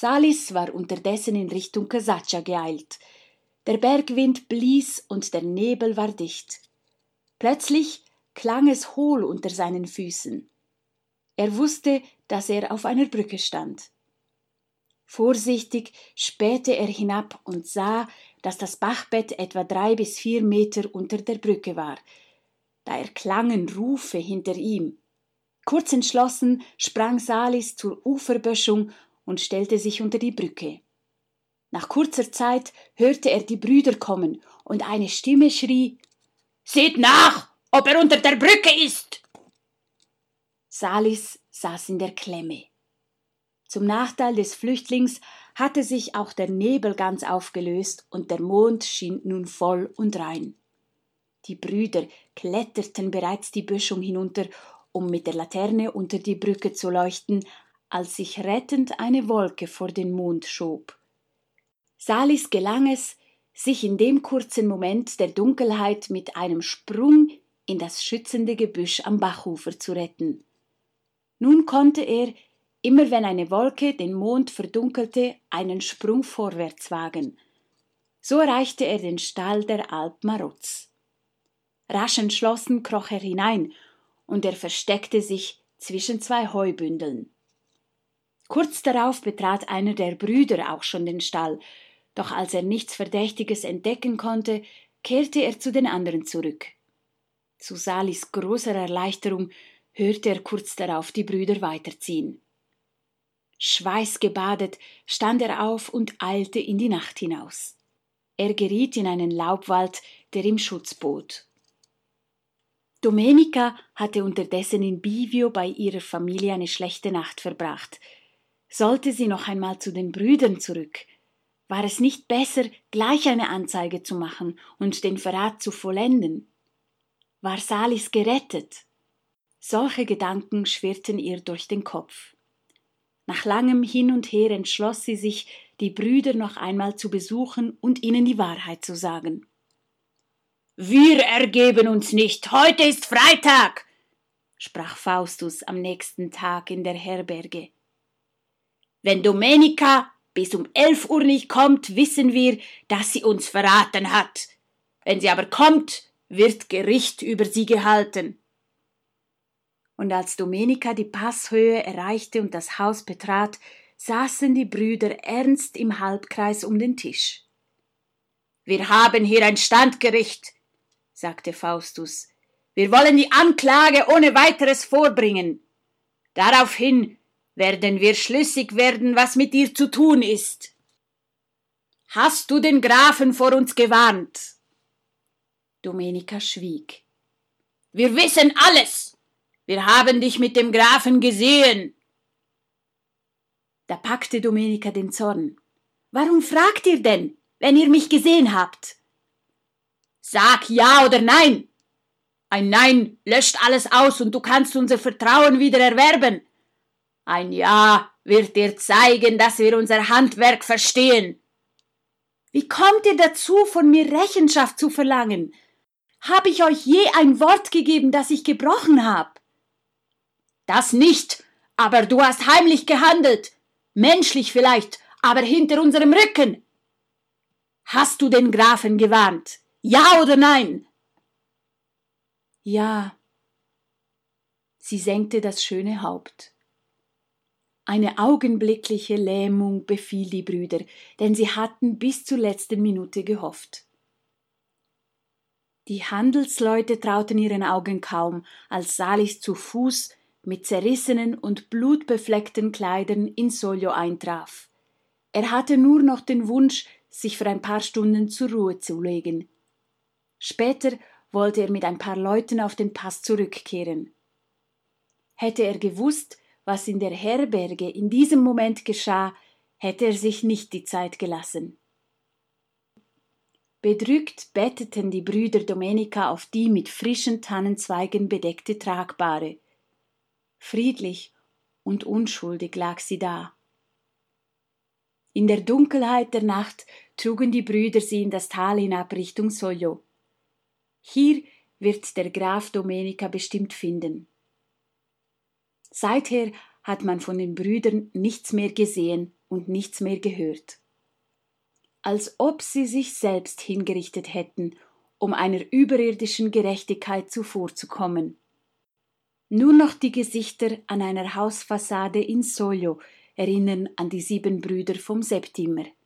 Salis war unterdessen in Richtung Casaccia geeilt. Der Bergwind blies und der Nebel war dicht. Plötzlich klang es hohl unter seinen Füßen. Er wusste, dass er auf einer Brücke stand. Vorsichtig spähte er hinab und sah, dass das Bachbett etwa 3 bis 4 Meter unter der Brücke war. Da erklangen Rufe hinter ihm. Kurz entschlossen sprang Salis zur Uferböschung und stellte sich unter die Brücke. Nach kurzer Zeit hörte er die Brüder kommen und eine Stimme schrie: »Seht nach, ob er unter der Brücke ist!« Salis saß in der Klemme. Zum Nachteil des Flüchtlings hatte sich auch der Nebel ganz aufgelöst und der Mond schien nun voll und rein. Die Brüder kletterten bereits die Böschung hinunter, um mit der Laterne unter die Brücke zu leuchten, als sich rettend eine Wolke vor den Mond schob. Salis gelang es, sich in dem kurzen Moment der Dunkelheit mit einem Sprung in das schützende Gebüsch am Bachufer zu retten. Nun konnte er, immer wenn eine Wolke den Mond verdunkelte, einen Sprung vorwärts wagen. So erreichte er den Stall der Alp Marozz. Rasch entschlossen kroch er hinein, und er versteckte sich zwischen 2 Heubündeln. Kurz darauf betrat einer der Brüder auch schon den Stall, doch als er nichts Verdächtiges entdecken konnte, kehrte er zu den anderen zurück. Zu Salis großer Erleichterung hörte er kurz darauf die Brüder weiterziehen. Schweißgebadet stand er auf und eilte in die Nacht hinaus. Er geriet in einen Laubwald, der ihm Schutz bot. Domenica hatte unterdessen in Bivio bei ihrer Familie eine schlechte Nacht verbracht. Sollte sie noch einmal zu den Brüdern zurück? War es nicht besser, gleich eine Anzeige zu machen und den Verrat zu vollenden? War Salis gerettet? Solche Gedanken schwirrten ihr durch den Kopf. Nach langem Hin und Her entschloss sie sich, die Brüder noch einmal zu besuchen und ihnen die Wahrheit zu sagen. »Wir ergeben uns nicht, heute ist Freitag«, sprach Faustus am nächsten Tag in der Herberge. »Wenn Domenica bis um 11 Uhr nicht kommt, wissen wir, dass sie uns verraten hat. Wenn sie aber kommt, wird Gericht über sie gehalten.« Und als Domenica die Passhöhe erreichte und das Haus betrat, saßen die Brüder ernst im Halbkreis um den Tisch. »Wir haben hier ein Standgericht«, sagte Faustus. »Wir wollen die Anklage ohne weiteres vorbringen. Daraufhin werden wir schlüssig werden, was mit dir zu tun ist. Hast du den Grafen vor uns gewarnt?« Domenica schwieg. »Wir wissen alles. Wir haben dich mit dem Grafen gesehen.« Da packte Domenica den Zorn. »Warum fragt ihr denn, wenn ihr mich gesehen habt?« »Sag ja oder nein. Ein Nein löscht alles aus und du kannst unser Vertrauen wieder erwerben. Ein Ja wird dir zeigen, dass wir unser Handwerk verstehen.« »Wie kommt ihr dazu, von mir Rechenschaft zu verlangen? Habe ich euch je ein Wort gegeben, das ich gebrochen habe?« »Das nicht, aber du hast heimlich gehandelt. Menschlich vielleicht, aber hinter unserem Rücken. Hast du den Grafen gewarnt? Ja oder nein?« »Ja.« Sie senkte das schöne Haupt. Eine augenblickliche Lähmung befiel die Brüder, denn sie hatten bis zur letzten Minute gehofft. Die Handelsleute trauten ihren Augen kaum, als Salis zu Fuß mit zerrissenen und blutbefleckten Kleidern in Soglio eintraf. Er hatte nur noch den Wunsch, sich für ein paar Stunden zur Ruhe zu legen. Später wollte er mit ein paar Leuten auf den Pass zurückkehren. Hätte er gewusst, was in der Herberge in diesem Moment geschah, hätte er sich nicht die Zeit gelassen. Bedrückt betteten die Brüder Domenica auf die mit frischen Tannenzweigen bedeckte Tragbahre. Friedlich und unschuldig lag sie da. In der Dunkelheit der Nacht trugen die Brüder sie in das Tal hinab Richtung Soglio. Hier wird der Graf Domenica bestimmt finden. Seither hat man von den Brüdern nichts mehr gesehen und nichts mehr gehört. Als ob sie sich selbst hingerichtet hätten, um einer überirdischen Gerechtigkeit zuvorzukommen. Nur noch die Gesichter an einer Hausfassade in Soglio erinnern an die 7 Brüder vom Septimer.